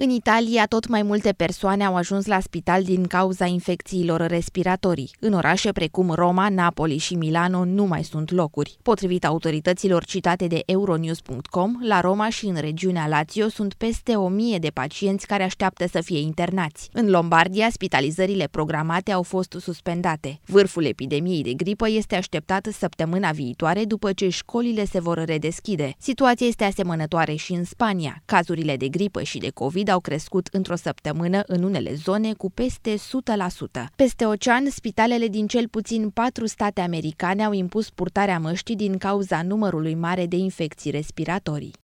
În Italia, tot mai multe persoane au ajuns la spital din cauza infecțiilor respiratorii. În orașe precum Roma, Napoli și Milano nu mai sunt locuri. Potrivit autorităților citate de Euronews.com, la Roma și în regiunea Lazio sunt peste 1000 de pacienți care așteaptă să fie internați. În Lombardia, spitalizările programate au fost suspendate. Vârful epidemiei de gripă este așteptat săptămâna viitoare după ce școlile se vor redeschide. Situația este asemănătoare și în Spania. Cazurile de gripă și de COVID au crescut într-o săptămână în unele zone cu peste 100%. Peste ocean, spitalele din cel puțin 4 state americane au impus purtarea măștii din cauza numărului mare de infecții respiratorii.